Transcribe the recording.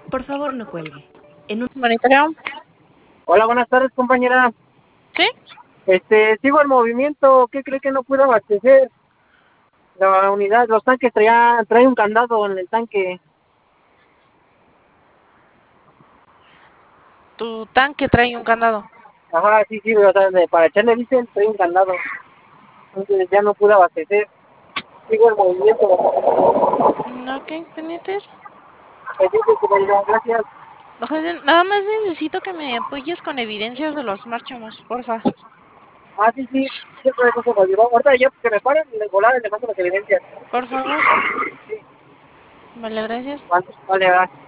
Por favor, no cuelgue. En un... Monitoreado. Hola, buenas tardes, compañera. ¿Sí? Sigo el movimiento. ¿Qué cree que no pude abastecer? La unidad, los tanques trae un candado en el tanque. Tu tanque trae un candado. Ajá, sí, o sea, para echarle diésel trae un candado. Entonces ya no pude abastecer. Sigo el movimiento. Ok, pendientes. Gracias. Nada más necesito que me apoyes con evidencias de los marchamos, porfa. Sí, siempre eso se me olvidó. Ahorita ya que me paren, le volar, le mando las evidencias. Por favor. Sí, Vale, gracias. vale, va.